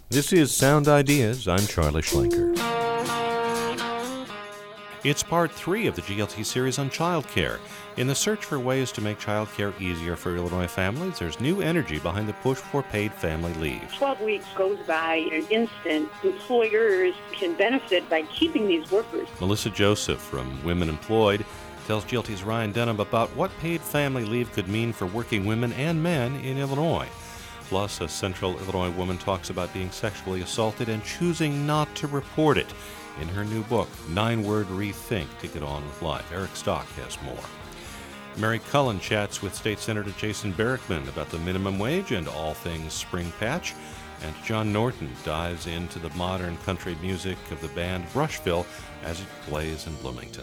This is Sound Ideas. I'm Charlie Schlenker. It's part 3 of the GLT series on childcare. In the search for ways to make childcare easier for Illinois families, there's new energy behind the push for paid family leave. 12 weeks goes by in an instant. Employers can benefit by keeping these workers. Melissa Joseph from Women Employed tells GLT's Ryan Denham about what paid family leave could mean for working women and men in Illinois. Plus, a Central Illinois woman talks about being sexually assaulted and choosing not to report it in her new book, 9-Word Rethink to Get On With Life. Eric Stock has more. Mary Cullen chats with State Senator Jason Barackman about the minimum wage and all things Spring Patch. And John Norton dives into the modern country music of the band Brushville as it plays in Bloomington.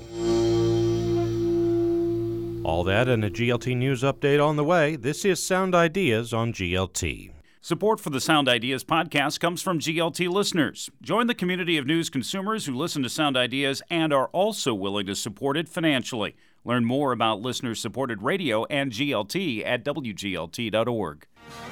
All that and a GLT News update on the way. This is Sound Ideas on GLT. Support for the Sound Ideas podcast comes from GLT listeners. Join the community of news consumers who listen to Sound Ideas and are also willing to support it financially. Learn more about listener-supported radio and GLT at WGLT.org.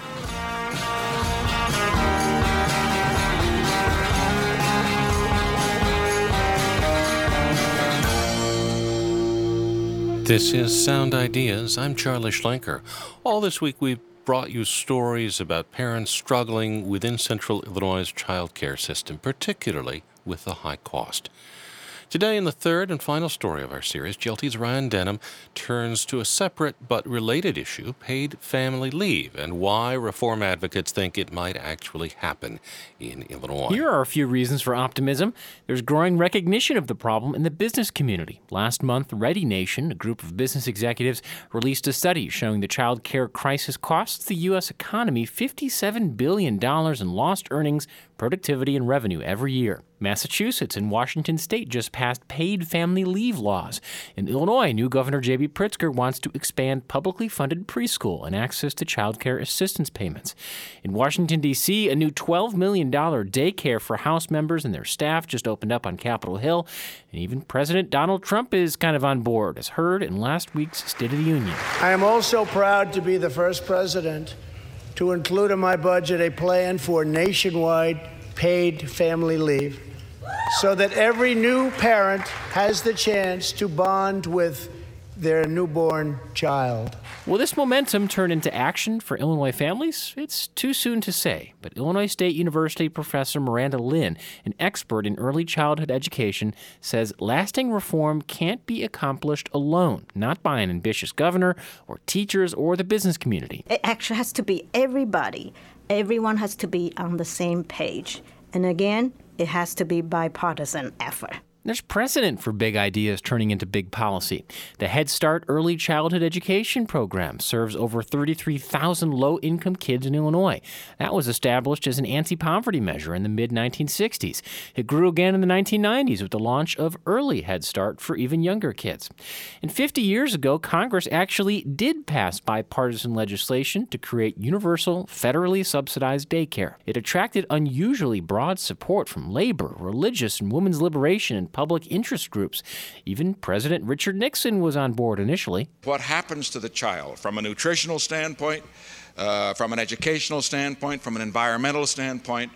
This is Sound Ideas. I'm Charlie Schlenker. All this week we've brought you stories about parents struggling within Central Illinois' child care system, particularly with the high cost. Today, in the third and final story of our series, GLT's Ryan Denham turns to a separate but related issue, paid family leave, and why reform advocates think it might actually happen in Illinois. Here are a few reasons for optimism. There's growing recognition of the problem in the business community. Last month, Ready Nation, a group of business executives, released a study showing the child care crisis costs the U.S. economy $57 billion in lost earnings, productivity, and revenue every year. Massachusetts and Washington State just passed paid family leave laws. In Illinois, new Governor J.B. Pritzker wants to expand publicly funded preschool and access to child care assistance payments. In Washington, D.C., a new $12 million daycare for House members and their staff just opened up on Capitol Hill. And even President Donald Trump is kind of on board, as heard in last week's State of the Union. I am also proud to be the first president to include in my budget a plan for nationwide paid family leave, so that every new parent has the chance to bond with their newborn child. Will this momentum turn into action for Illinois families? It's too soon to say, but Illinois State University professor Miranda Lynn, an expert in early childhood education, says lasting reform can't be accomplished alone, not by an ambitious governor or teachers or the business community. It actually has to be everybody. Everyone has to be on the same page. And again, it has to be bipartisan effort. There's precedent for big ideas turning into big policy. The Head Start Early Childhood Education Program serves over 33,000 low-income kids in Illinois. That was established as an anti-poverty measure in the mid-1960s. It grew again in the 1990s with the launch of Early Head Start for even younger kids. And 50 years ago, Congress actually did pass bipartisan legislation to create universal, federally subsidized daycare. It attracted unusually broad support from labor, religious, and women's liberation and public interest groups. Even President Richard Nixon was on board initially. What happens to the child from a nutritional standpoint, from an educational standpoint, from an environmental standpoint,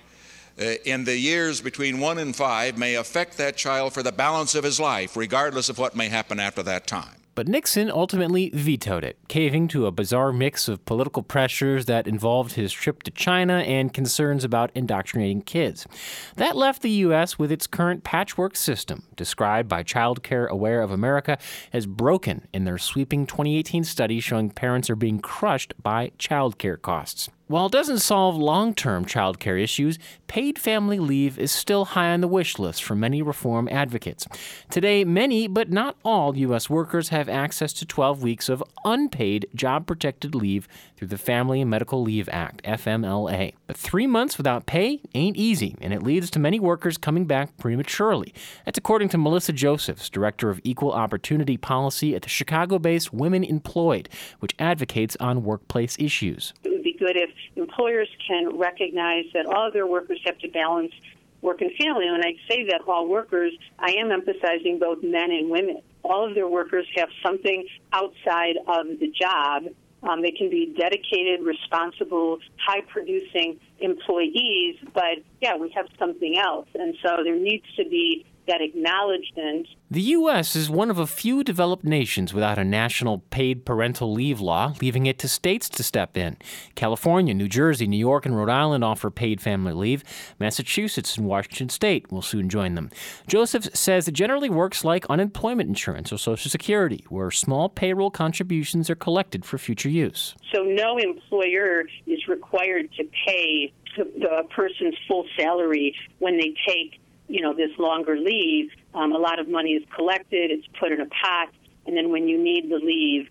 in the years between 1 and 5 may affect that child for the balance of his life, regardless of what may happen after that time. But Nixon ultimately vetoed it, caving to a bizarre mix of political pressures that involved his trip to China and concerns about indoctrinating kids. That left the U.S. with its current patchwork system, described by Child Care Aware of America as broken in their sweeping 2018 study showing parents are being crushed by child care costs. While it doesn't solve long-term child care issues, paid family leave is still high on the wish list for many reform advocates. Today, many, but not all, U.S. workers have access to 12 weeks of unpaid job-protected leave through the Family and Medical Leave Act, FMLA. But 3 months without pay ain't easy, and it leads to many workers coming back prematurely. That's according to Melissa Josephs, Director of Equal Opportunity Policy at the Chicago-based Women Employed, which advocates on workplace issues. It would be good if employers can recognize that all of their workers have to balance work and family. And when I say that all workers, I am emphasizing both men and women. All of their workers have something outside of the job. They can be dedicated, responsible, high-producing employees days, but yeah, we have something else. And so there needs to be that acknowledgement. The U.S. is one of a few developed nations without a national paid parental leave law, leaving it to states to step in. California, New Jersey, New York, and Rhode Island offer paid family leave. Massachusetts and Washington State will soon join them. Joseph says it generally works like unemployment insurance or Social Security, where small payroll contributions are collected for future use. So no employer is required to pay the person's full salary when they take this longer leave. A lot of money is collected, it's put in a pot, and then when you need the leave,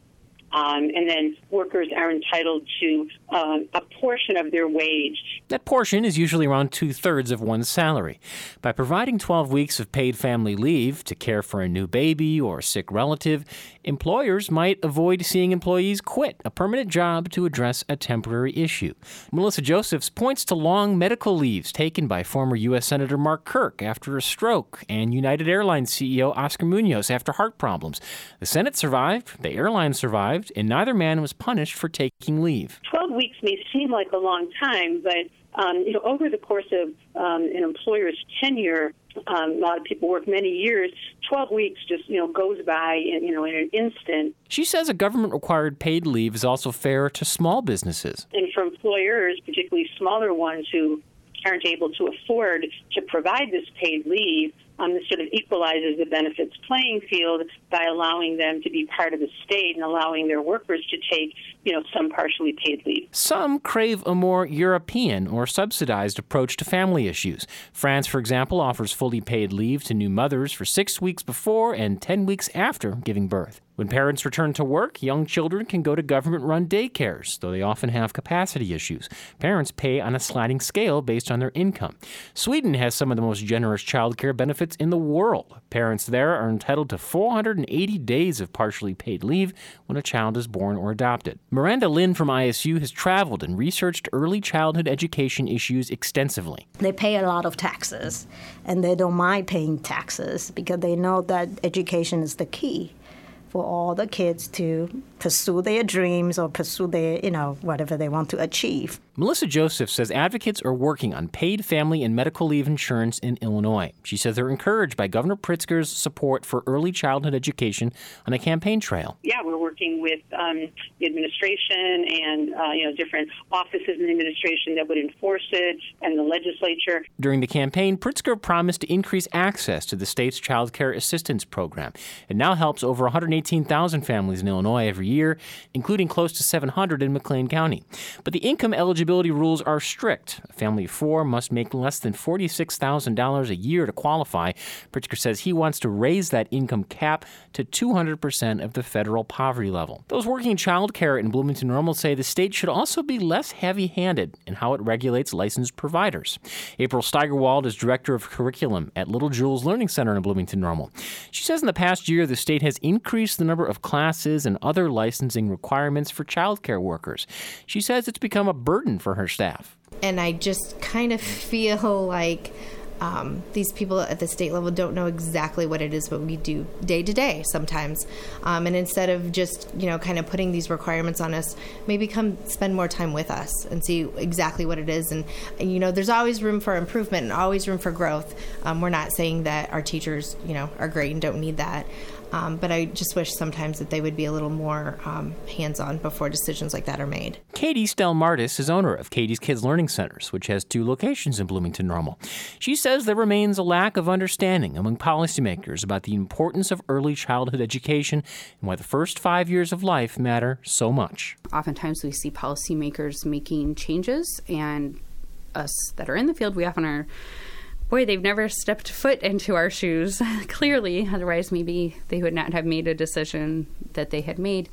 and then workers are entitled to a portion of their wage. That portion is usually around 2/3 of one's salary. By providing 12 weeks of paid family leave to care for a new baby or a sick relative, employers might avoid seeing employees quit a permanent job to address a temporary issue. Melissa Josephs points to long medical leaves taken by former U.S. Senator Mark Kirk after a stroke and United Airlines CEO Oscar Munoz after heart problems. The Senate survived, the airline survived, and neither man was punished for taking leave. 12 weeks may seem like a long time, but over the course of an employer's tenure, a lot of people work many years. 12 weeks just goes by in an instant. She says a government-required paid leave is also fair to small businesses. And for employers, particularly smaller ones who aren't able to afford to provide this paid leave, this sort of equalizes the benefits playing field by allowing them to be part of the state and allowing their workers to take, some partially paid leave. Some crave a more European or subsidized approach to family issues. France, for example, offers fully paid leave to new mothers for 6 weeks before and 10 weeks after giving birth. When parents return to work, young children can go to government-run daycares, though they often have capacity issues. Parents pay on a sliding scale based on their income. Sweden has some of the most generous child care benefits in the world. Parents there are entitled to 480 days of partially paid leave when a child is born or adopted. Miranda Lynn from ISU has traveled and researched early childhood education issues extensively. They pay a lot of taxes, and they don't mind paying taxes because they know that education is the key for all the kids to pursue their dreams or pursue their, whatever they want to achieve. Melissa Joseph says advocates are working on paid family and medical leave insurance in Illinois. She says they're encouraged by Governor Pritzker's support for early childhood education on a campaign trail. Yeah, we're working with the administration and, different offices in the administration that would enforce it, and the legislature. During the campaign, Pritzker promised to increase access to the state's child care assistance program. It now helps over 118,000 families in Illinois every year, including close to 700 in McLean County. But the income eligibility rules are strict. A family of four must make less than $46,000 a year to qualify. Pritzker says he wants to raise that income cap to 200% of the federal poverty level. Those working in child care in Bloomington Normal say the state should also be less heavy-handed in how it regulates licensed providers. April Steigerwald is director of curriculum at Little Jules Learning Center in Bloomington Normal. She says in the past year, the state has increased the number of classes and other licensing requirements for child care workers. She says it's become a burden for her staff. And I just kind of feel like these people at the state level don't know exactly what it is what we do day to day sometimes. And instead of just, kind of putting these requirements on us, maybe come spend more time with us and see exactly what it is. And there's always room for improvement and always room for growth. We're not saying that our teachers, are great and don't need that. But I just wish sometimes that they would be a little more hands-on before decisions like that are made. Katie Stelmartis is owner of Katie's Kids Learning Centers, which has 2 locations in Bloomington Normal. She says there remains a lack of understanding among policymakers about the importance of early childhood education and why the first 5 years of life matter so much. Oftentimes we see policymakers making changes, and us that are in the field, we often are, boy, they've never stepped foot into our shoes, clearly. Otherwise, maybe they would not have made a decision that they had made.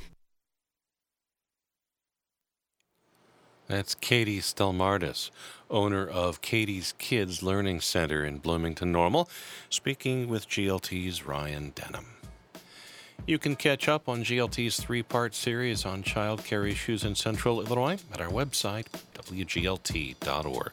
That's Katie Stelmartis, owner of Katie's Kids Learning Center in Bloomington Normal, speaking with GLT's Ryan Denham. You can catch up on GLT's 3-part series on child care issues in Central Illinois at our website, wglt.org.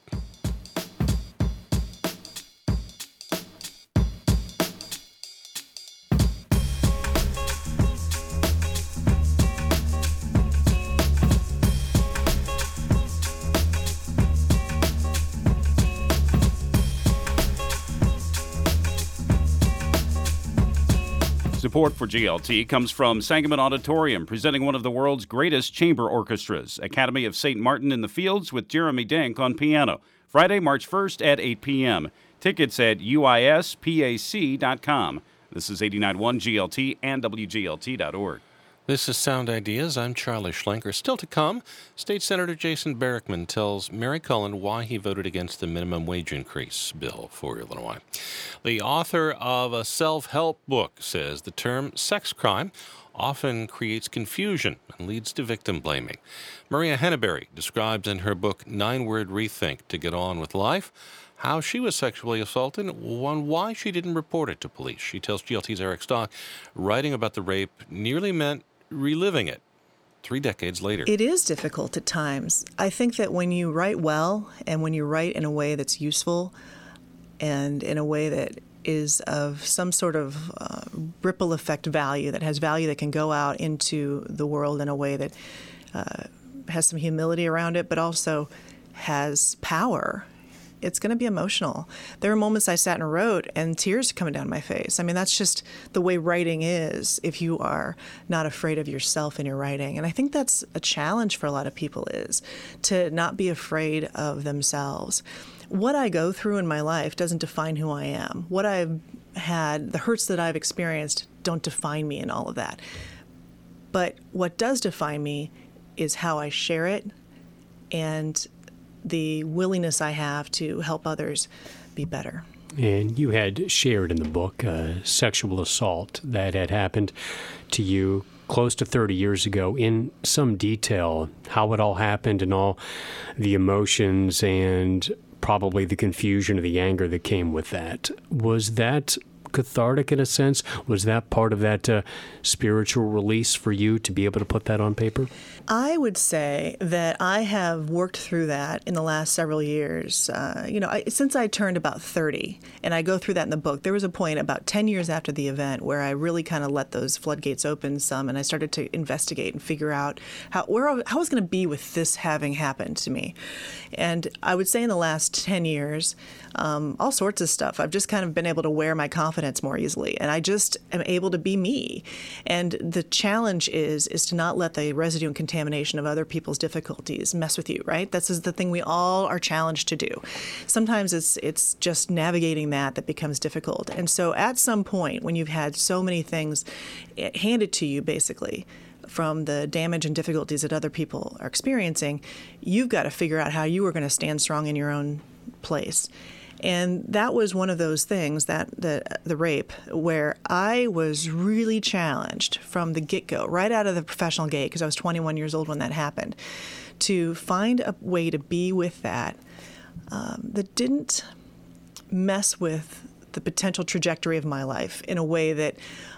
Support for GLT comes from Sangamon Auditorium, presenting one of the world's greatest chamber orchestras, Academy of St. Martin in the Fields with Jeremy Denk on piano. Friday, March 1st at 8 p.m. Tickets at uispac.com. This is 89.1 GLT and WGLT.org. This is Sound Ideas. I'm Charlie Schlenker. Still to come, State Senator Jason Barackman tells Mary Cullen why he voted against the minimum wage increase bill for Illinois. The author of a self-help book says the term sex crime often creates confusion and leads to victim blaming. Maria Henneberry describes in her book 9-Word Rethink to Get On with Life how she was sexually assaulted and why she didn't report it to police. She tells GLT's Eric Stock writing about the rape nearly meant reliving it 3 decades later. It is difficult at times. I think that when you write well and when you write in a way that's useful and in a way that is of some sort of ripple effect value, that has value that can go out into the world in a way that has some humility around it, but also has power, it's going to be emotional. There are moments I sat and wrote and tears coming down my face. I mean, that's just the way writing is if you are not afraid of yourself in your writing. And I think that's a challenge for a lot of people, is to not be afraid of themselves. What I go through in my life doesn't define who I am. What I've had, the hurts that I've experienced don't define me in all of that. But what does define me is how I share it and the willingness I have to help others be better. And you had shared in the book sexual assault that had happened to you close to 30 years ago in some detail, how it all happened and all the emotions and probably the confusion or the anger that came with that. Was that cathartic in a sense? Was that part of that spiritual release for you to be able to put that on paper? I would say that I have worked through that in the last several years. Since I turned about 30, and I go through that in the book, there was a point about 10 years after the event where I really kind of let those floodgates open some, and I started to investigate and figure out how I was going to be with this having happened to me. And I would say in the last 10 years, all sorts of stuff. I've just kind of been able to wear my confidence more easily, and I just am able to be me. And the challenge is to not let the residue and contamination of other people's difficulties mess with you, right? This is the thing we all are challenged to do. Sometimes it's just navigating that becomes difficult. And so at some point, when you've had so many things handed to you, basically, from the damage and difficulties that other people are experiencing, you've got to figure out how you are going to stand strong in your own place. And that was one of those things, that the rape, where I was really challenged from the get-go, right out of the professional gate, because I was 21 years old when that happened, to find a way to be with that that didn't mess with the potential trajectory of my life in a way that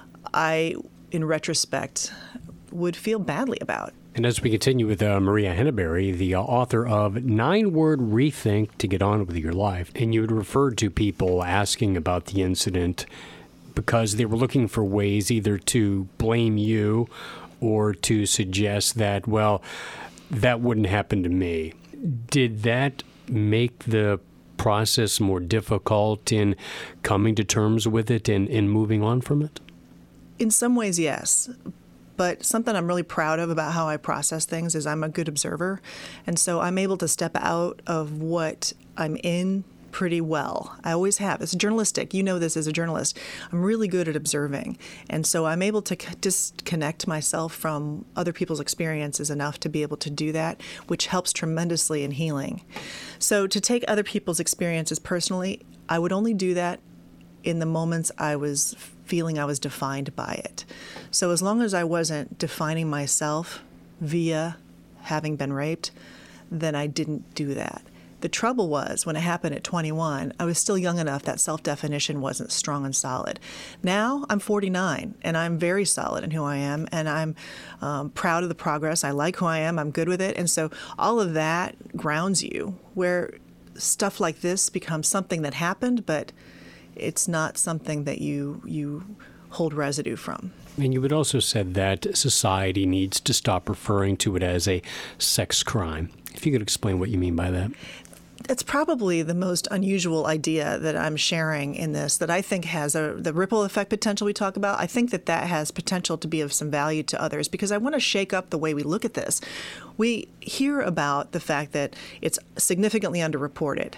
I, in retrospect, would feel badly about. And as we continue with Maria Henneberry, the author of 9-Word Rethink to Get On With Your Life, and you had referred to people asking about the incident because they were looking for ways either to blame you or to suggest that, well, that wouldn't happen to me. Did that make the process more difficult in coming to terms with it and moving on from it? In some ways, yes. But something I'm really proud of about how I process things is I'm a good observer. And so I'm able to step out of what I'm in pretty well. I always have. It's journalistic. You know this as a journalist. I'm really good at observing. And so I'm able to disconnect myself from other people's experiences enough to be able to do that, which helps tremendously in healing. So to take other people's experiences personally, I would only do that in the moments I was feeling I was defined by it. So as long as I wasn't defining myself via having been raped, then I didn't do that. The trouble was, when it happened at 21, I was still young enough that self-definition wasn't strong and solid. Now I'm 49, and I'm very solid in who I am, and I'm proud of the progress. I like who I am. I'm good with it. And so all of that grounds you, where stuff like this becomes something that happened, but it's not something that you hold residue from. And you had also said that society needs to stop referring to it as a sex crime. If you could explain what you mean by that. It's probably the most unusual idea that I'm sharing in this that I think has the ripple effect potential we talk about. I think that has potential to be of some value to others because I want to shake up the way we look at this. We hear about the fact that it's significantly underreported,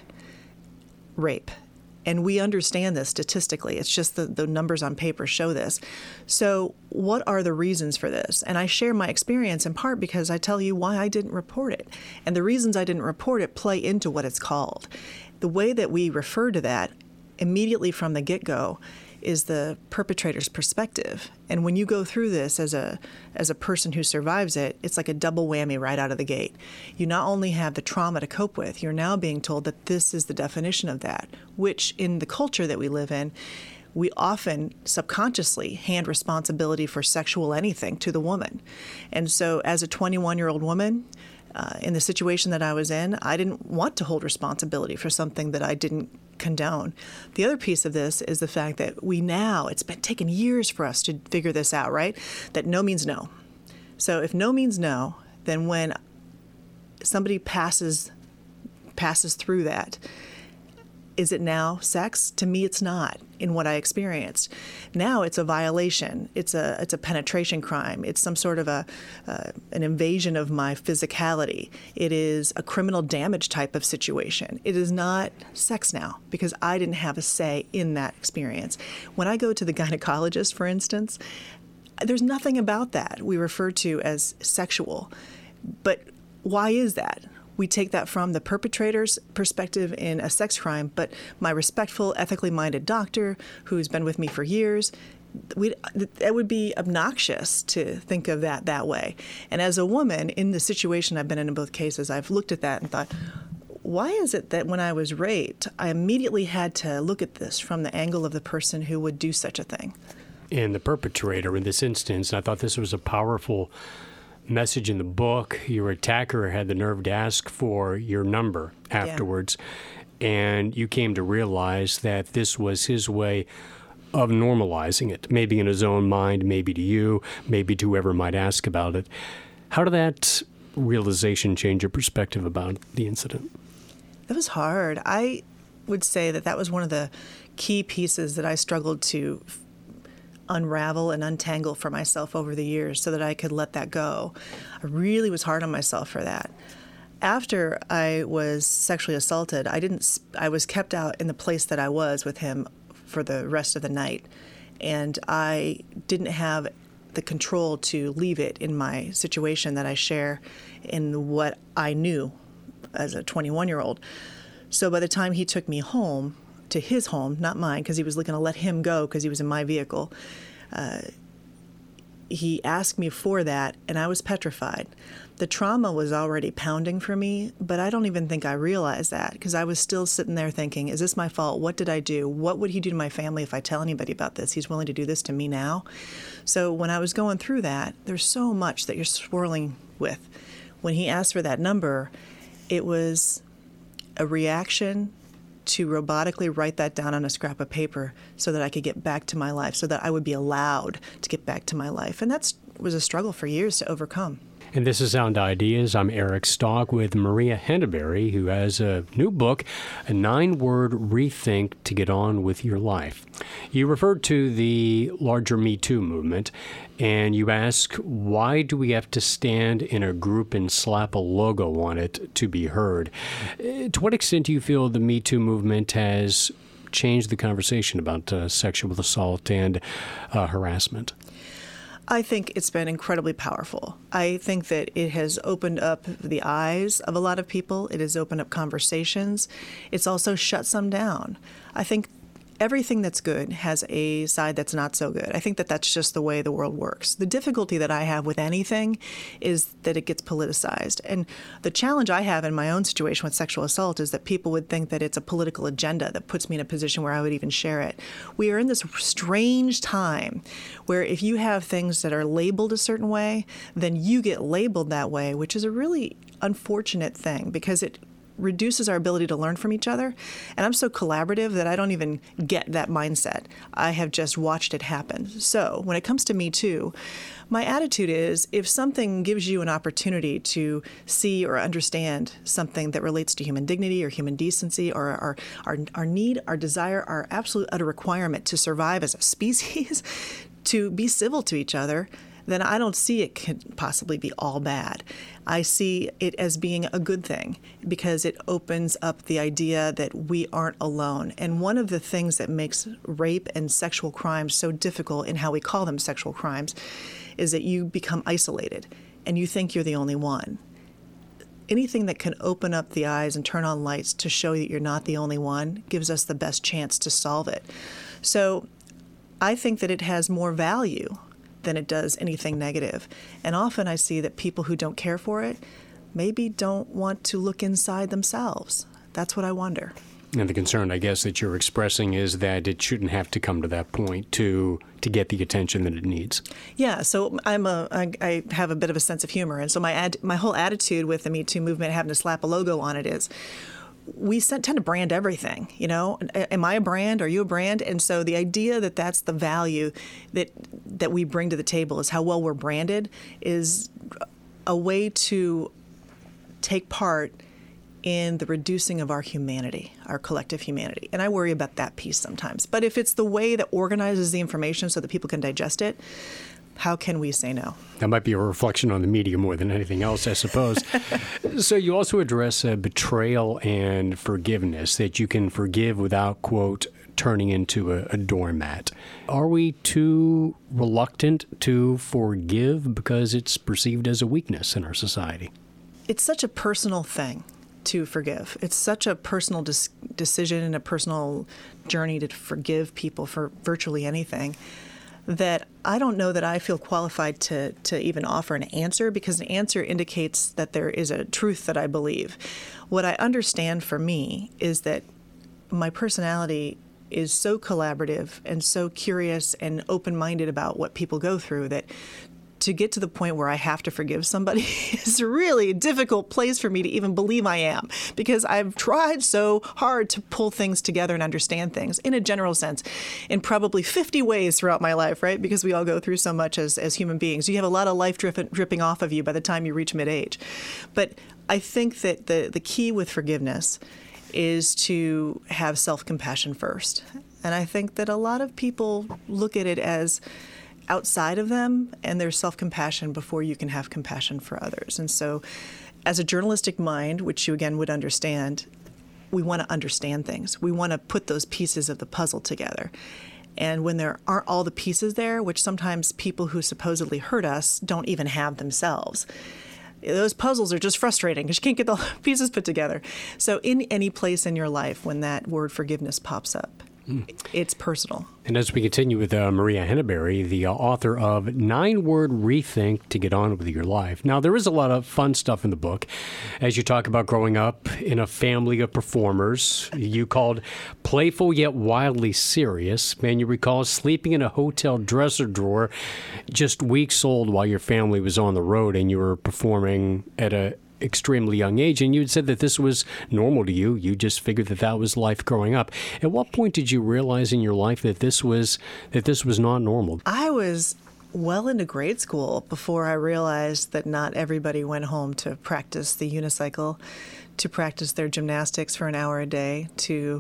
rape. And we understand this statistically. It's just the numbers on paper show this. So what are the reasons for this? And I share my experience in part because I tell you why I didn't report it. And the reasons I didn't report it play into what it's called. The way that we refer to that immediately from the get-go is the perpetrator's perspective. And when you go through this as a person who survives it, it's like a double whammy right out of the gate. You not only have the trauma to cope with, you're now being told that this is the definition of that, which in the culture that we live in, we often subconsciously hand responsibility for sexual anything to the woman. And so as a 21-year-old woman, in the situation that I was in, I didn't want to hold responsibility for something that I didn't condone. The other piece of this is the fact that it's been taking years for us to figure this out, right? That no means no. So if no means no, then when somebody passes through that, is it now sex? To me, it's not in what I experienced. Now it's a violation. It's a penetration crime. It's some sort of an invasion of my physicality. It is a criminal damage type of situation. It is not sex now because I didn't have a say in that experience. When I go to the gynecologist, for instance, there's nothing about that we refer to as sexual. But why is that? We take that from the perpetrator's perspective in a sex crime, but my respectful, ethically minded doctor who's been with me for years, it would be obnoxious to think of that way. And as a woman, in the situation I've been in both cases, I've looked at that and thought, why is it that when I was raped, I immediately had to look at this from the angle of the person who would do such a thing? And the perpetrator in this instance, I thought this was a powerful message in the book. Your attacker had the nerve to ask for your number afterwards, and you came to realize that this was his way of normalizing it, maybe in his own mind, maybe to you, maybe to whoever might ask about it. How did that realization change your perspective about the incident? That was hard. I would say that was one of the key pieces that I struggled to unravel and untangle for myself over the years so that I could let that go. I really was hard on myself for that. After I was sexually assaulted, I was kept out in the place that I was with him for the rest of the night, and I didn't have the control to leave it in my situation that I share in what I knew as a 21-year-old. So by the time he took me home, to his home, not mine, because he was going to let him go because he was in my vehicle. He asked me for that, and I was petrified. The trauma was already pounding for me, but I don't even think I realized that because I was still sitting there thinking, is this my fault? What did I do? What would he do to my family if I tell anybody about this? He's willing to do this to me now. So when I was going through that, there's so much that you're swirling with. When he asked for that number, it was a reaction to robotically write that down on a scrap of paper so that I could get back to my life, so that I would be allowed to get back to my life. And that was a struggle for years to overcome. And this is Sound Ideas. I'm Eric Stock with Maria Henneberry, who has a new book, a 9-word rethink to get on with your life. You referred to the larger Me Too movement, and you ask, why do we have to stand in a group and slap a logo on it to be heard? To what extent do you feel the Me Too movement has changed the conversation about sexual assault and harassment? I think it's been incredibly powerful. I think that it has opened up the eyes of a lot of people. It has opened up conversations. It's also shut some down. I think everything that's good has a side that's not so good. I think that that's just the way the world works. The difficulty that I have with anything is that it gets politicized. And the challenge I have in my own situation with sexual assault is that people would think that it's a political agenda that puts me in a position where I would even share it. We are in this strange time where if you have things that are labeled a certain way, then you get labeled that way, which is a really unfortunate thing because it reduces our ability to learn from each other. And I'm so collaborative that I don't even get that mindset. I have just watched it happen. So when it comes to Me Too, my attitude is if something gives you an opportunity to see or understand something that relates to human dignity or human decency or our need, our desire, our absolute utter requirement to survive as a species, to be civil to each other, then I don't see it could possibly be all bad. I see it as being a good thing because it opens up the idea that we aren't alone. And one of the things that makes rape and sexual crimes so difficult in how we call them sexual crimes is that you become isolated and you think you're the only one. Anything that can open up the eyes and turn on lights to show that you're not the only one gives us the best chance to solve it. So I think that it has more value than it does anything negative. And often I see that people who don't care for it maybe don't want to look inside themselves. That's what I wonder. And the concern, I guess, that you're expressing is that it shouldn't have to come to that point to get the attention that it needs. Yeah, so I have a bit of a sense of humor. And so my whole attitude with the Me Too movement having to slap a logo on it is, we tend to brand everything, you know. Am I a brand? Are you a brand? And so the idea that that's the value that we bring to the table is how well we're branded is a way to take part in the reducing of our humanity, our collective humanity. And I worry about that piece sometimes. But if it's the way that organizes the information so that people can digest it, how can we say no? That might be a reflection on the media more than anything else, I suppose. So you also address betrayal and forgiveness, that you can forgive without, quote, turning into a doormat. Are we too reluctant to forgive because it's perceived as a weakness in our society? It's such a personal thing to forgive. It's such a personal decision and a personal journey to forgive people for virtually anything, that I don't know that I feel qualified to even offer an answer, because an answer indicates that there is a truth that I believe. What I understand for me is that my personality is so collaborative and so curious and open-minded about what people go through that to get to the point where I have to forgive somebody is really a difficult place for me to even believe I am, because I've tried so hard to pull things together and understand things in a general sense in probably 50 ways throughout my life, right? Because we all go through so much as human beings. You have a lot of life dripping off of you by the time you reach mid-age. But I think that the key with forgiveness is to have self-compassion first. And I think that a lot of people look at it as outside of them, and there's self-compassion before you can have compassion for others. And so as a journalistic mind, which you again would understand, we want to understand things. We want to put those pieces of the puzzle together. And when there aren't all the pieces there, which sometimes people who supposedly hurt us don't even have themselves, those puzzles are just frustrating because you can't get the pieces put together. So in any place in your life when that word forgiveness pops up, it's personal. And as we continue with Maria Henneberry, the author of 9-Word Rethink to Get On With Your Life. Now, there is a lot of fun stuff in the book. As you talk about growing up in a family of performers, you called playful yet wildly serious, and you recall sleeping in a hotel dresser drawer just weeks old while your family was on the road and you were performing at a extremely young age, and you had said that this was normal to you. You just figured that was life growing up. At what point did you realize in your life that this was not normal? I was well into grade school before I realized that not everybody went home to practice the unicycle, to practice their gymnastics for an hour a day, to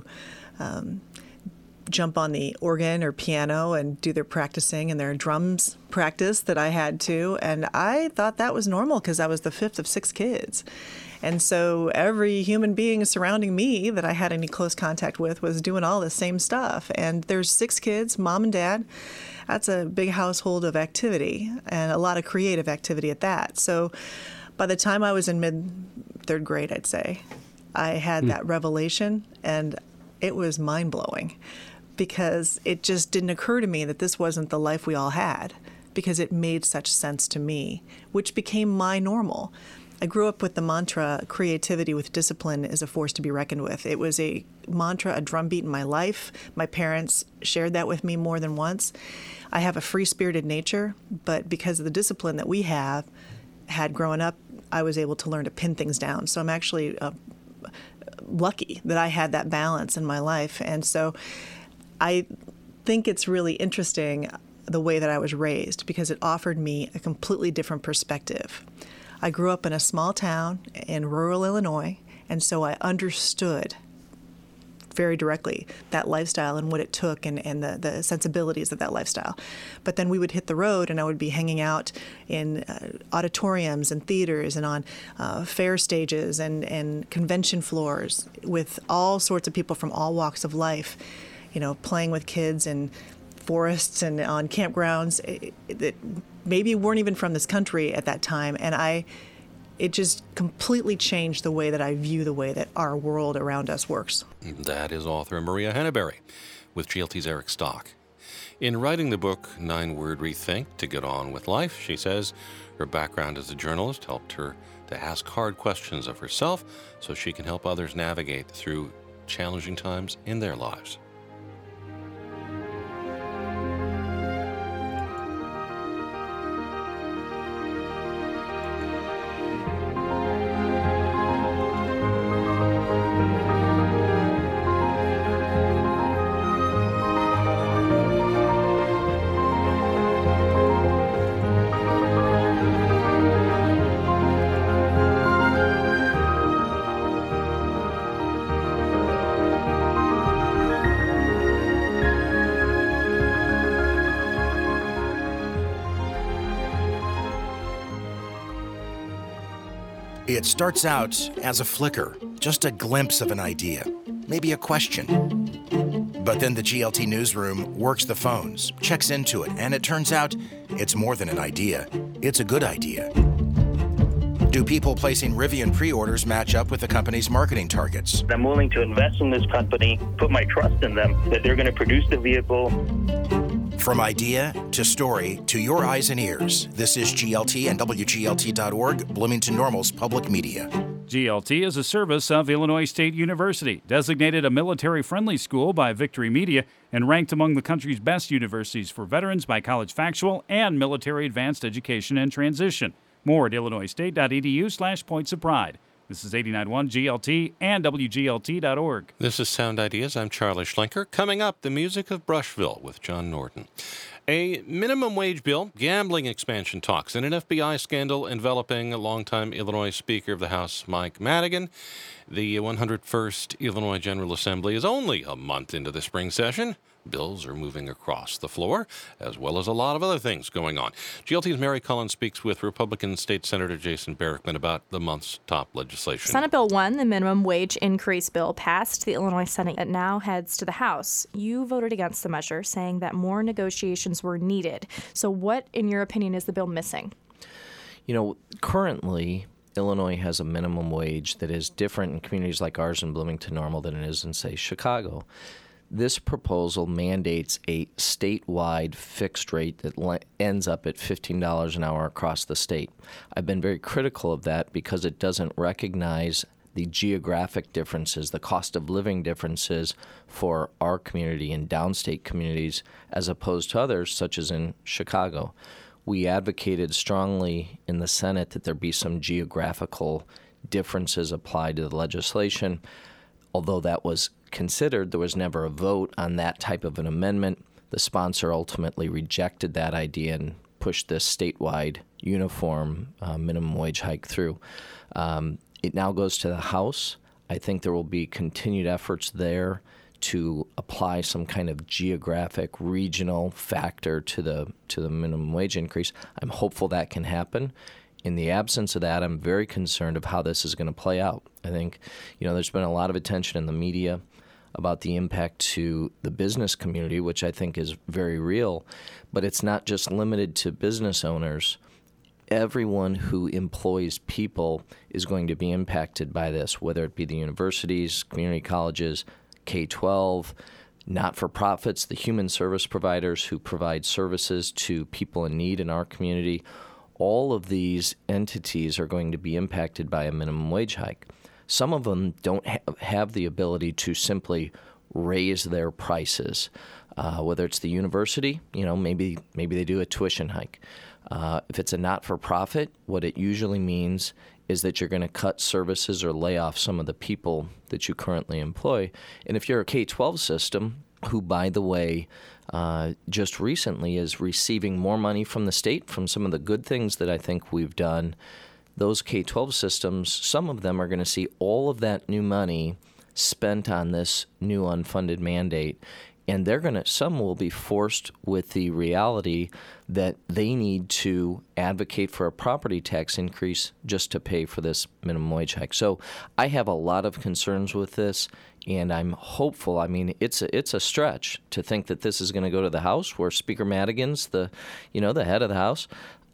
jump on the organ or piano and do their practicing and their drums practice that I had to. And I thought that was normal because I was the fifth of 6 kids. And so every human being surrounding me that I had any close contact with was doing all the same stuff. And there's 6 kids, mom and dad. That's a big household of activity and a lot of creative activity at that. So by the time I was in mid-3rd grade, I'd say, I had that revelation, and it was mind-blowing, because it just didn't occur to me that this wasn't the life we all had, because it made such sense to me, which became my normal. I grew up with the mantra, creativity with discipline is a force to be reckoned with. It was a mantra, a drumbeat in my life. My parents shared that with me more than once. I have a free-spirited nature, but because of the discipline that we had growing up, I was able to learn to pin things down. So I'm actually lucky that I had that balance in my life. And so I think it's really interesting the way that I was raised, because it offered me a completely different perspective. I grew up in a small town in rural Illinois, and so I understood very directly that lifestyle and what it took and the sensibilities of that lifestyle. But then we would hit the road, and I would be hanging out in auditoriums and theaters and on fair stages and convention floors with all sorts of people from all walks of life, playing with kids and forests and on campgrounds that maybe weren't even from this country at that time. And it just completely changed the way that I view the way that our world around us works. That is author Maria Henneberry with GLT's Eric Stock. In writing the book, 9-Word Rethink to Get On with Life, she says her background as a journalist helped her to ask hard questions of herself so she can help others navigate through challenging times in their lives. It starts out as a flicker, just a glimpse of an idea, maybe a question. But then the GLT newsroom works the phones, checks into it, and it turns out it's more than an idea. It's a good idea. Do people placing Rivian pre-orders match up with the company's marketing targets? I'm willing to invest in this company, put my trust in them, that they're going to produce the vehicle. From idea to story to your eyes and ears, this is GLT and WGLT.org, Bloomington Normal's public media. GLT is a service of Illinois State University, designated a military-friendly school by Victory Media, and ranked among the country's best universities for veterans by College Factual and Military Advanced Education and Transition. More at illinoisstate.edu/points of pride. This is 89.1 GLT and WGLT.org. This is Sound Ideas. I'm Charlie Schlenker. Coming up, the music of Brushville with John Norton. A minimum wage bill, gambling expansion talks, and an FBI scandal enveloping a longtime Illinois Speaker of the House, Mike Madigan. The 101st Illinois General Assembly is only a month into the spring session. Bills are moving across the floor, as well as a lot of other things going on. GLT's Mary Cullen speaks with Republican State Senator Jason Barackman about the month's top legislation. Senate Bill 1, the minimum wage increase bill, passed the Illinois Senate. It now heads to the House. You voted against the measure, saying that more negotiations were needed. So what, in your opinion, is the bill missing? Currently, Illinois has a minimum wage that is different in communities like ours in Bloomington Normal than it is in, say, Chicago. This proposal mandates a statewide fixed rate that ends up at $15 an hour across the state. I've been very critical of that because it doesn't recognize the geographic differences, the cost of living differences for our community and downstate communities as opposed to others, such as in Chicago. We advocated strongly in the Senate that there be some geographical differences applied to the legislation. Although that was considered, there was never a vote on that type of an amendment. The sponsor ultimately rejected that idea and pushed this statewide uniform minimum wage hike through. It now goes to the House. I think there will be continued efforts there to apply some kind of geographic, regional factor to the minimum wage increase. I'm hopeful that can happen. In the absence of that, I'm very concerned of how this is going to play out. I think, there's been a lot of attention in the media about the impact to the business community, which I think is very real, but it's not just limited to business owners. Everyone who employs people is going to be impacted by this, whether it be the universities, community colleges, K-12, not-for-profits, the human service providers who provide services to people in need in our community. All of these entities are going to be impacted by a minimum wage hike. Some of them don't have the ability to simply raise their prices. Whether it's the university, maybe they do a tuition hike. If it's a not-for-profit, what it usually means is that you're going to cut services or lay off some of the people that you currently employ. And if you're a K-12 system, who, by the way, just recently is receiving more money from the state from some of the good things that I think we've done, those K-12 systems, some of them are going to see all of that new money spent on this new unfunded mandate. And some will be forced with the reality that they need to advocate for a property tax increase just to pay for this minimum wage hike. So I have a lot of concerns with this, and I'm hopeful. I mean, it's a stretch to think that this is going to go to the House, where Speaker Madigan's the head of the House.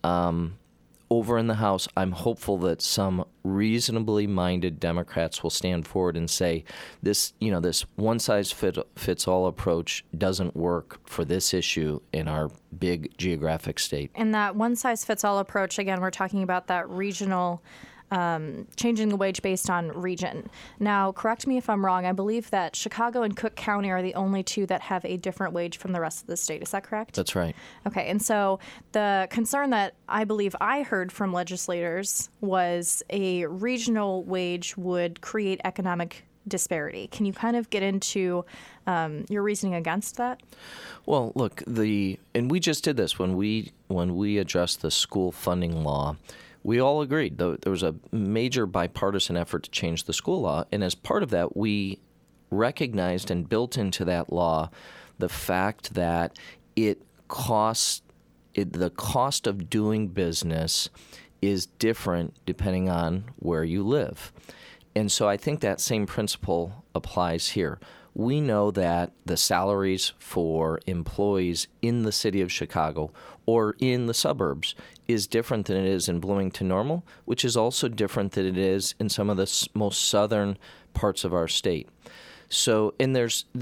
Over in the House, I'm hopeful that some reasonably minded Democrats will stand forward and say this one-size-fits-all approach doesn't work for this issue in our big geographic state. And that one-size-fits-all approach, again, we're talking about that regional changing the wage based on region. Now, correct me if I'm wrong, I believe that Chicago and Cook County are the only two that have a different wage from the rest of the state. Is that correct? That's right. Okay, and so the concern that I believe I heard from legislators was a regional wage would create economic disparity. Can you kind of get into your reasoning against that? Well, look, and we just did this when we addressed the school funding law. We all agreed. There was a major bipartisan effort to change the school law, and as part of that, we recognized and built into that law the fact that the cost of doing business is different depending on where you live. And so I think that same principle applies here. We know that the salaries for employees in the city of Chicago or in the suburbs is different than it is in Bloomington Normal, which is also different than it is in some of the most southern parts of our state. So, and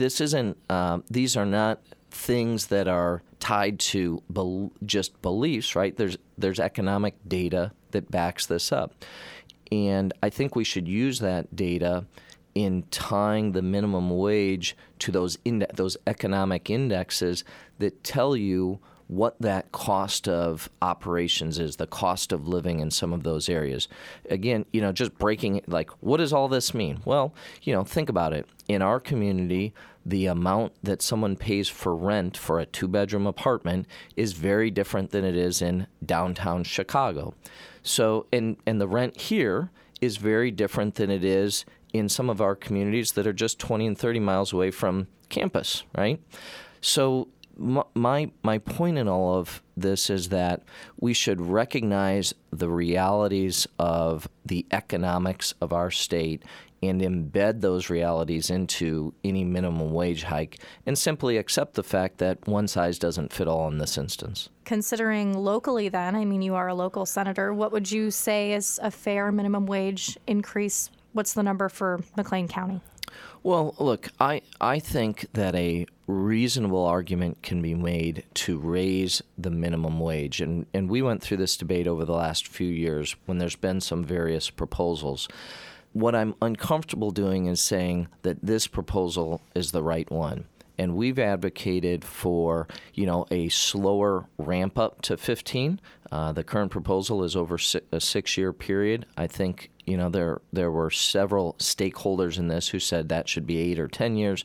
these are not things that are tied to just beliefs, right? There's economic data that backs this up. And I think we should use that data in tying the minimum wage to those economic indexes that tell you what that cost of operations is, the cost of living in some of those areas. Again, just breaking it, like, what does all this mean? Well, think about it. In our community, the amount that someone pays for rent for a 2-bedroom apartment is very different than it is in downtown Chicago. So, and the rent here is very different than it is in some of our communities that are just 20 and 30 miles away from campus, right? So my point in all of this is that we should recognize the realities of the economics of our state and embed those realities into any minimum wage hike and simply accept the fact that one size doesn't fit all in this instance. Considering locally then, I mean, you are a local senator, what would you say is a fair minimum wage increase? What's the number for McLean County? Well, look, I think that a reasonable argument can be made to raise the minimum wage. And we went through this debate over the last few years when there's been some various proposals. What I'm uncomfortable doing is saying that this proposal is the right one. And we've advocated for, a slower ramp up to 15. The current proposal is over a 6-year period. I think, there were several stakeholders in this who said that should be 8 or 10 years.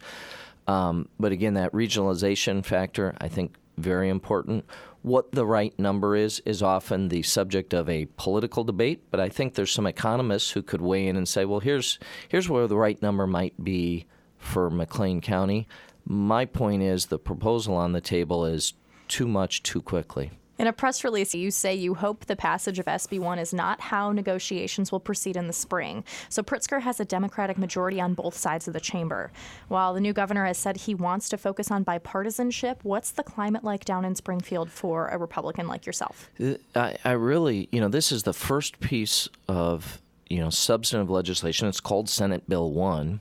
But again, that regionalization factor, I think, very important. What the right number is often the subject of a political debate, but I think there's some economists who could weigh in and say, well, here's where the right number might be for McLean County. My point is the proposal on the table is too much too quickly. In a press release, you say you hope the passage of SB 1 is not how negotiations will proceed in the spring. So Pritzker has a Democratic majority on both sides of the chamber. While the new governor has said he wants to focus on bipartisanship, what's the climate like down in Springfield for a Republican like yourself? I really, this is the first piece of, substantive legislation. It's called Senate Bill 1.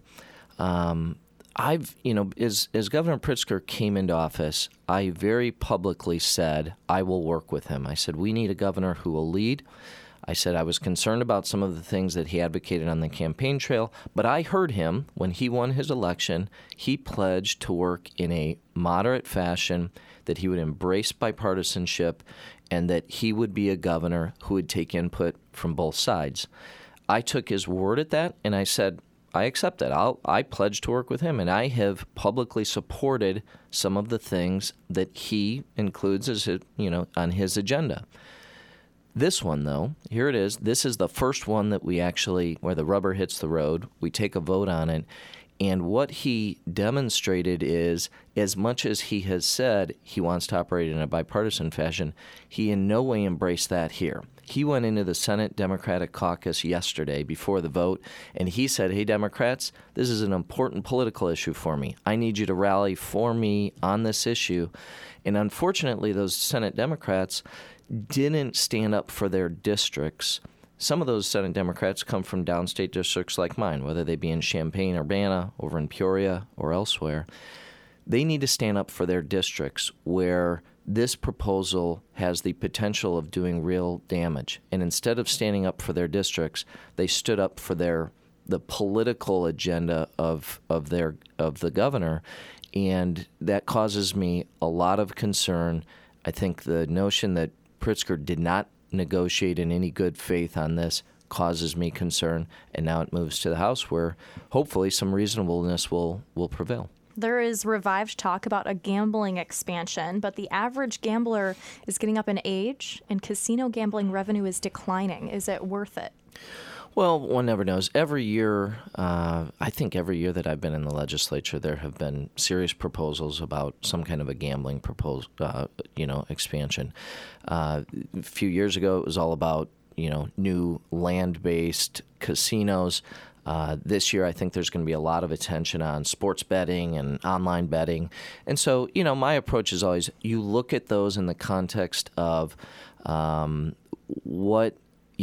As Governor Pritzker came into office, I very publicly said I will work with him. I said we need a governor who will lead. I said I was concerned about some of the things that he advocated on the campaign trail, but I heard him when he won his election. He pledged to work in a moderate fashion, that he would embrace bipartisanship, and that he would be a governor who would take input from both sides. I took his word at that, and I said, I accept that. I pledge to work with him, and I have publicly supported some of the things that he includes as on his agenda. This one, though, here it is. This is the first one that we actually, where the rubber hits the road, we take a vote on it. And what he demonstrated is, as much as he has said he wants to operate in a bipartisan fashion, he in no way embraced that here. He went into the Senate Democratic Caucus yesterday before the vote, and he said, hey, Democrats, this is an important political issue for me. I need you to rally for me on this issue. And unfortunately, those Senate Democrats didn't stand up for their districts. Some of those Senate Democrats come from downstate districts like mine, whether they be in Champaign-Urbana, over in Peoria, or elsewhere. They need to stand up for their districts where this proposal has the potential of doing real damage. And instead of standing up for their districts, they stood up for the political agenda of the governor, and that causes me a lot of concern. I think the notion that Pritzker did not negotiate in any good faith on this causes me concern, and now it moves to the House where hopefully some reasonableness will prevail. There is revived talk about a gambling expansion, but the average gambler is getting up in age and casino gambling revenue is declining. Is it worth it? Well, one never knows. Every year, I think every year that I've been in the legislature, there have been serious proposals about some kind of a gambling expansion. A few years ago, it was all about, new land-based casinos. This year, I think there's going to be a lot of attention on sports betting and online betting. And so, my approach is always you look at those in the context of what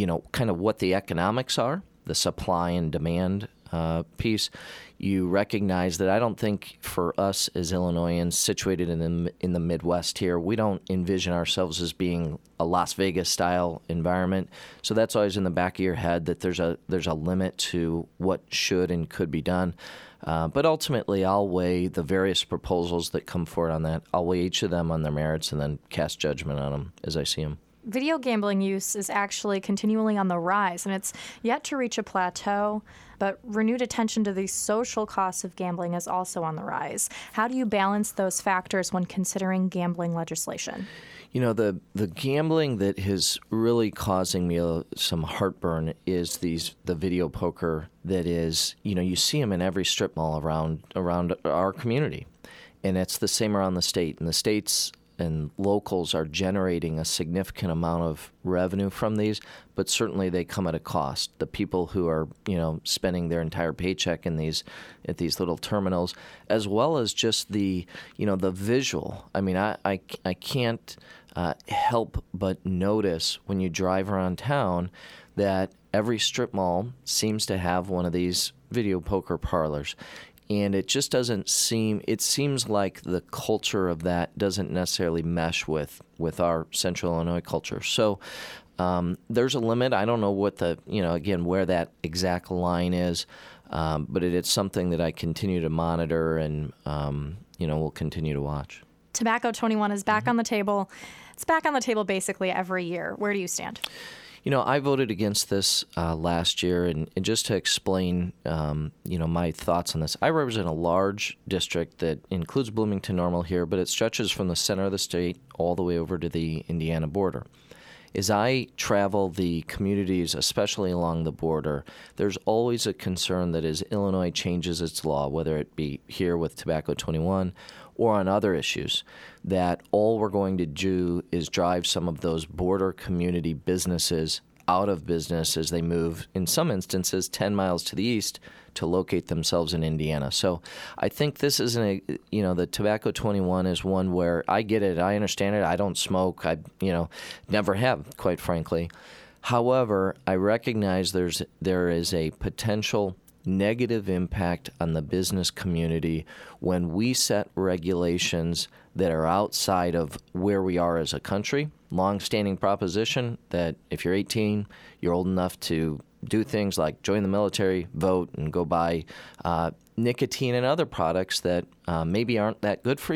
the economics are, the supply and demand piece. You recognize that I don't think for us as Illinoisans situated in the Midwest here, we don't envision ourselves as being a Las Vegas style environment. So that's always in the back of your head that there's a limit to what should and could be done. But ultimately, I'll weigh the various proposals that come forward on that. I'll weigh each of them on their merits and then cast judgment on them as I see them. Video gambling use is actually continually on the rise, and it's yet to reach a plateau, but renewed attention to the social costs of gambling is also on the rise. How do you balance those factors when considering gambling legislation? The gambling that is really causing me some heartburn is the video poker that is, you see them in every strip mall around our community, and it's the same around the state. And the states and locals are generating a significant amount of revenue from these, but certainly they come at a cost. The people who are, spending their entire paycheck at these little terminals, as well as just the visual. I mean, I can't help but notice when you drive around town that every strip mall seems to have one of these video poker parlors. And it just doesn't seem, it seems like the culture of that doesn't necessarily mesh with our Central Illinois culture. So there's a limit. I don't know what where that exact line is, but it's something that I continue to monitor and, we'll continue to watch. Tobacco 21 is back on the table. It's back on the table basically every year. Where do you stand? I voted against this last year, and just to explain, my thoughts on this, I represent a large district that includes Bloomington-Normal here, but it stretches from the center of the state all the way over to the Indiana border. As I travel the communities, especially along the border, there's always a concern that as Illinois changes its law, whether it be here with Tobacco 21 or on other issues, that all we're going to do is drive some of those border community businesses out of business as they move, in some instances, 10 miles to the east to locate themselves in Indiana. So I think this is, the Tobacco 21 is one where I get it, I understand it, I don't smoke, I, never have, quite frankly. However, I recognize there is a potential negative impact on the business community when we set regulations that are outside of where we are as a country. Long-standing proposition that if you're 18, you're old enough to do things like join the military, vote, and go buy nicotine and other products that maybe aren't that good for you,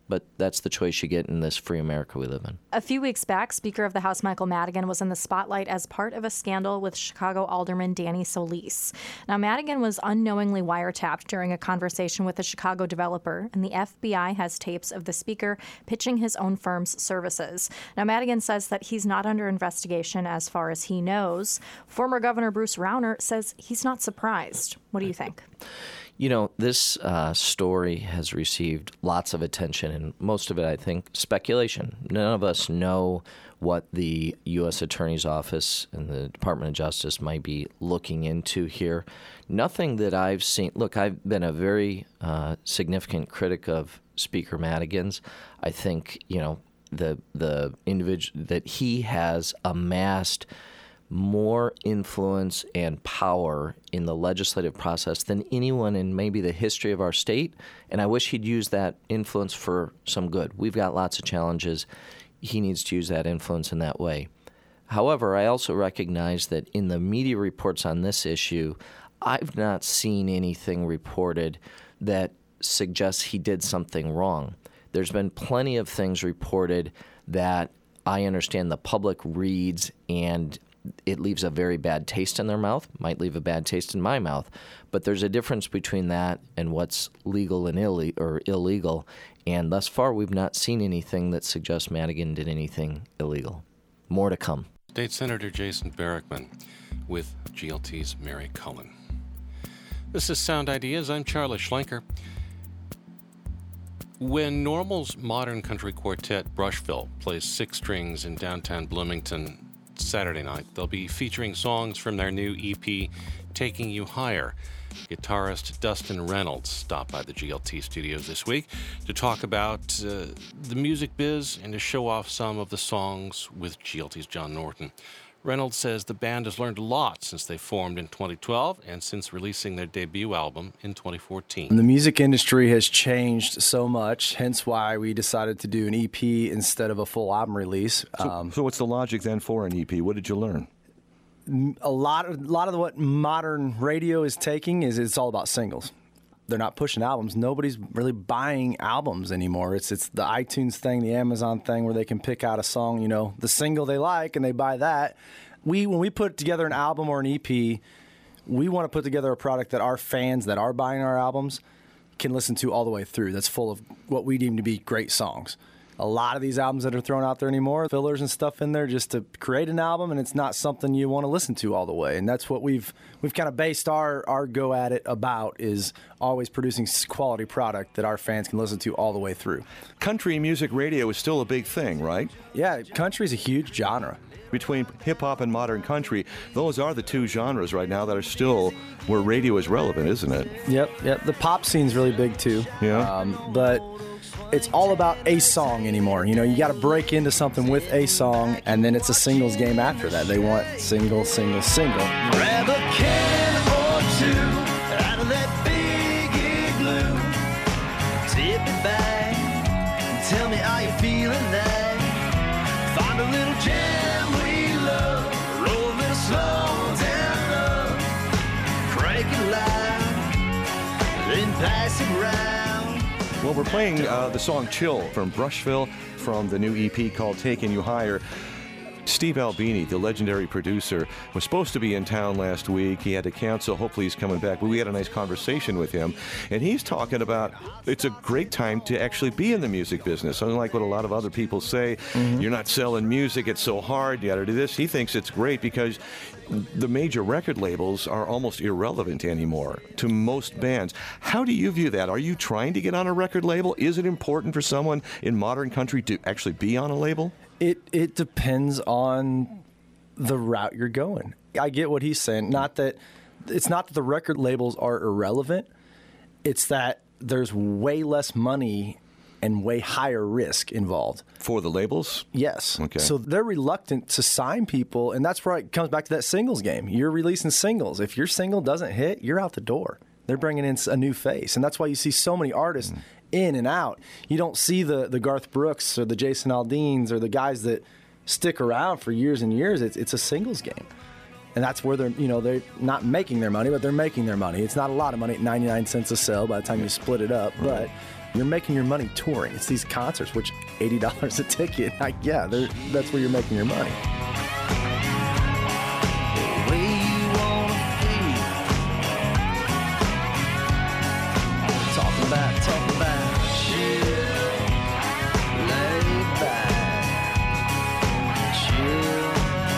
but that's the choice you get in this free America we live in. A few weeks back, Speaker of the House Michael Madigan was in the spotlight as part of a scandal with Chicago Alderman Danny Solis. Now, Madigan was unknowingly wiretapped during a conversation with a Chicago developer, and the FBI has tapes of the Speaker pitching his own firm's services. Now, Madigan says that he's not under investigation as far as he knows. Former Governor Bruce Rauner says he's not surprised. What do you think? You know, this story has received lots of attention, and most of it, I think, speculation. None of us know what the U.S. Attorney's Office and the Department of Justice might be looking into here. Nothing that I've seen. Look, I've been a very significant critic of Speaker Madigan's. I think, you know, the individual that he has amassed more influence and power in the legislative process than anyone in maybe the history of our state, and I wish he'd use that influence for some good. We've got lots of challenges. He needs to use that influence in that way. However, I also recognize that in the media reports on this issue, I've not seen anything reported that suggests he did something wrong. There's been plenty of things reported that I understand the public reads and it leaves a very bad taste in their mouth, might leave a bad taste in my mouth. But there's a difference between that and what's legal and illegal. And thus far, we've not seen anything that suggests Madigan did anything illegal. More to come. State Senator Jason Barackman with GLT's Mary Cullen. This is Sound Ideas. I'm Charlie Schlenker. When Normal's Modern Country Quartet Brushville plays Six Strings in downtown Bloomington Saturday night, they'll be featuring songs from their new EP, Taking You Higher. Guitarist Dustin Reynolds stopped by the GLT studios this week to talk about the music biz and to show off some of the songs with GLT's John Norton. Reynolds says the band has learned a lot since they formed in 2012 and since releasing their debut album in 2014. The music industry has changed so much, hence why we decided to do an EP instead of a full album release. So what's the logic then for an EP? What did you learn? A lot of what modern radio is taking is it's all about singles. They're not pushing albums. Nobody's really buying albums anymore. It's the iTunes thing, the Amazon thing, where they can pick out a song, you know, the single they like, and they buy that. When we put together an album or an EP, we want to put together a product that our fans that are buying our albums can listen to all the way through. That's full of what we deem to be great songs. A lot of these albums that are thrown out there anymore, fillers and stuff in there just to create an album, and it's not something you want to listen to all the way. And that's what we've kind of based our go at it about, is always producing quality product that our fans can listen to all the way through. Country music radio is still a big thing, right? Yeah, country is a huge genre. Between hip-hop and modern country, those are the two genres right now that are still where radio is relevant, isn't it? Yep. The pop scene's really big too. Yeah. But it's all about a song anymore. You know, you got to break into something with a song, and then it's a singles game after that. They want single. Grab a can or two out of that big igloo. Tip it back and tell me how you feeling that. Find a little jam we love, roll a little slow down low, crank it loud, then pass it round. Well, we're playing the song Chill from Brushville from the new EP called Taking You Higher. Steve Albini, the legendary producer, was supposed to be in town last week. He had to cancel. Hopefully he's coming back. But we had a nice conversation with him. And he's talking about it's a great time to actually be in the music business. Unlike what a lot of other people say, you're not selling music, it's so hard, you got to do this. He thinks it's great because the major record labels are almost irrelevant anymore to most bands. How do you view that? Are you trying to get on a record label? Is it important for someone in modern country to actually be on a label? It depends on the route you're going. I get what he's saying. It's not that the record labels are irrelevant. It's that there's way less money and way higher risk involved. For the labels? Yes. Okay. So they're reluctant to sign people, and that's where it comes back to that singles game. You're releasing singles. If your single doesn't hit, you're out the door. They're bringing in a new face, and that's why you see so many artists in and out. You don't see the Garth Brooks or the Jason Aldeans or the guys that stick around for years and years. It's a singles game. And that's where they're not making their money, but they're making their money. It's not a lot of money at 99 cents a sell by the time you split it up, but you're making your money touring. It's these concerts, which $80 a ticket. That's where you're making your money. Talking about chill, laid back, chill.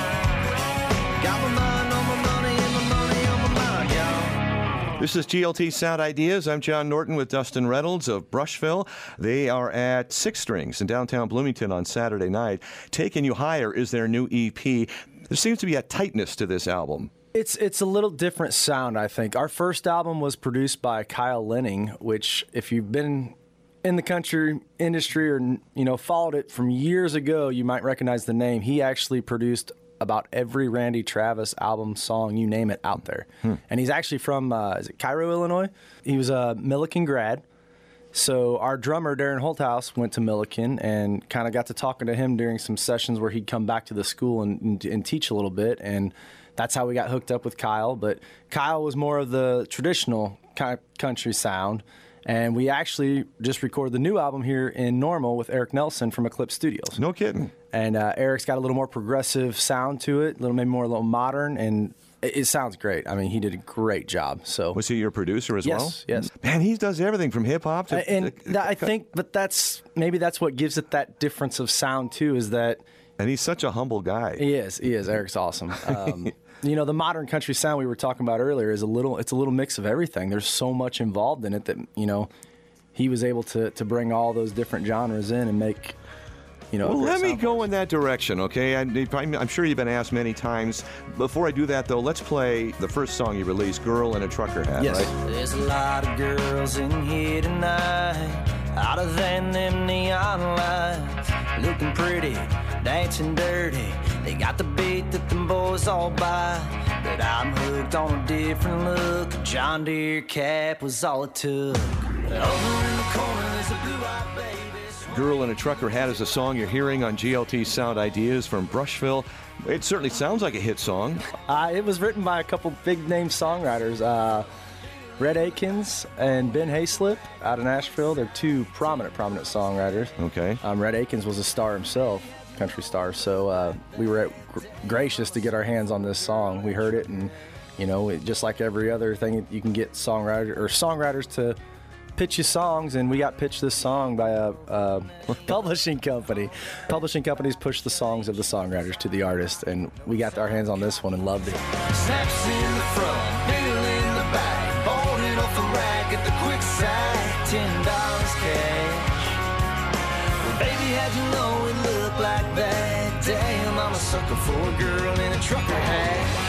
Got my mind on my money and my money on my mind, y'all. This is GLT Sound Ideas. I'm John Norton with Dustin Reynolds of Brushville. They are at Six Strings in downtown Bloomington on Saturday night. Taking You Higher is their new EP. There seems to be a tightness to this album. It's a little different sound, I think. Our first album was produced by Kyle Lenning, which if you've been in the country industry or followed it from years ago, you might recognize the name. He actually produced about every Randy Travis album, song, you name it, out there. And he's actually from Cairo, Illinois? He was a Millikan grad. So our drummer, Darren Holthouse, went to Millikan and kind of got to talking to him during some sessions where he'd come back to the school and teach a little bit. And that's how we got hooked up with Kyle. But Kyle was more of the traditional country sound. And we actually just recorded the new album here in Normal with Eric Nelson from Eclipse Studios. No kidding. And Eric's got a little more progressive sound to it, maybe a little modern, and it sounds great. I mean, he did a great job. So was he your producer as well? Yes. Man, he does everything from hip hop to. I think, but that's what gives it that difference of sound too. Is that. And he's such a humble guy. He is. Eric's awesome. The modern country sound we were talking about earlier is a little mix of everything. There's so much involved in it that he was able to bring all those different genres in and make. Well, let me go in that direction, okay? I'm sure you've been asked many times. Before I do that, though, let's play the first song you released, Girl in a Trucker Hat, yes. Right? There's a lot of girls in here tonight, hotter than them neon lights, looking pretty, dancing dirty. They got the beat that them boys all buy, but I'm hooked on a different look. A John Deere cap was all it took. Over in the corner there's a blue-eyed baby. Girl in a Trucker Hat is a song you're hearing on GLT Sound Ideas from Brushville. It certainly sounds like a hit song. It was written by a couple big-name songwriters, Red Akins and Ben Hayslip out of Nashville. They're two prominent songwriters. Okay. Red Akins was a star himself, country star, so we were gracious to get our hands on this song. We heard it, and just like every other thing, you can get songwriters to pitch you songs, and we got pitched this song by a publishing company. Publishing companies push the songs of the songwriters to the artist, and we got our hands on this one and loved it. Snaps in the front, bill in the back, bought it off the rack at the quick sack, $10 cash. Well, baby, how'd you know it looked like that? Damn, I'm a sucker for a girl in a trucker hat.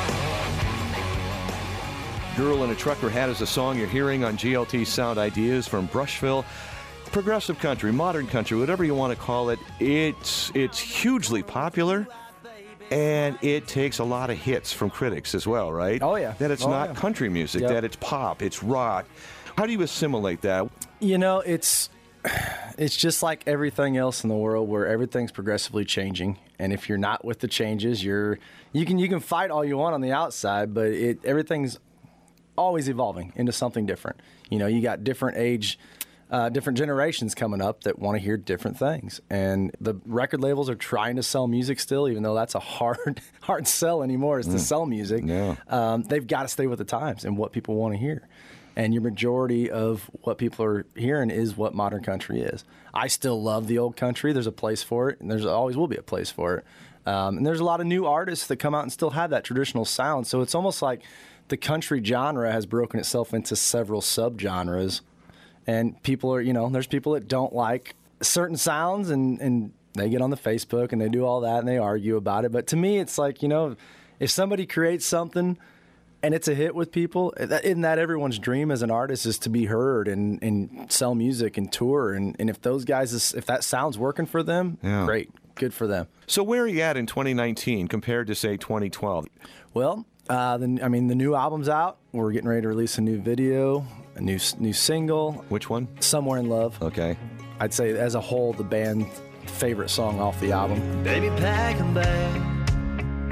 Girl in a Trucker Hat is a song you're hearing on GLT Sound Ideas from Brushville. Progressive country, modern country, whatever you want to call it, it's hugely popular, and it takes a lot of hits from critics as well, right? Oh, yeah. That it's not country music, that it's pop, it's rock. How do you assimilate that? It's just like everything else in the world where everything's progressively changing, and if you're not with the changes, you can fight all you want on the outside, but everything's always evolving into something different. You got different generations coming up that want to hear different things. And the record labels are trying to sell music still, even though that's a hard sell anymore, is to sell music. Yeah. They've got to stay with the times and what people want to hear. And your majority of what people are hearing is what modern country is. I still love the old country. There's a place for it, and there's always will be a place for it. And there's a lot of new artists that come out and still have that traditional sound. So it's almost like the country genre has broken itself into several subgenres, and people are, there's people that don't like certain sounds, and they get on the Facebook and they do all that and they argue about it. But to me, it's like, if somebody creates something and it's a hit with people, isn't that everyone's dream as an artist, is to be heard and sell music and tour? And if those guys, if that sound's working for them, great, good for them. So where are you at in 2019 compared to, say, 2012? Well, the new album's out. We're getting ready to release a new video, a new single. Which one? Somewhere in Love. Okay. I'd say as a whole, the band's favorite song off the album. Baby, pack 'em back.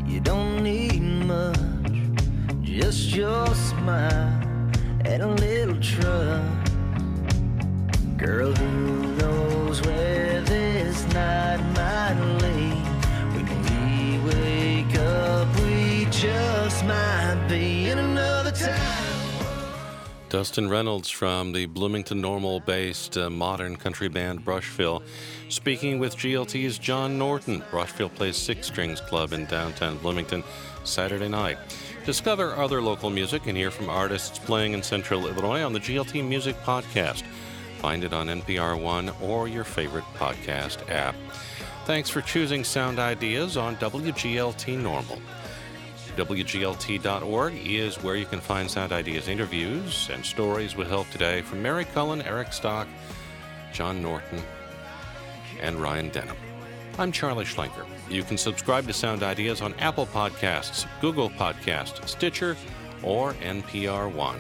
You don't need much, just your smile and a little trust. Girl, who knows where this night might lead? When we wake up, we just might be in another time. Dustin Reynolds from the Bloomington Normal-based modern country band Brushville, speaking with GLT's John Norton. Brushville plays Six Strings Club in downtown Bloomington Saturday night. Discover other local music and hear from artists playing in Central Illinois on the GLT Music Podcast. Find it on NPR One or your favorite podcast app. Thanks for choosing Sound Ideas on WGLT Normal. WGLT.org is where you can find Sound Ideas interviews and stories with help today from Mary Cullen, Eric Stock, John Norton, and Ryan Denham. I'm Charlie Schlenker. You can subscribe to Sound Ideas on Apple Podcasts, Google Podcasts, Stitcher, or NPR One.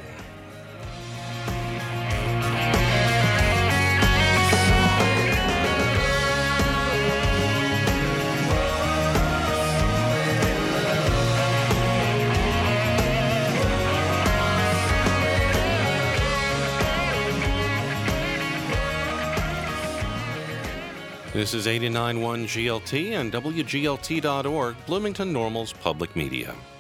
This is 89.1 GLT and WGLT.org, Bloomington Normal's public media.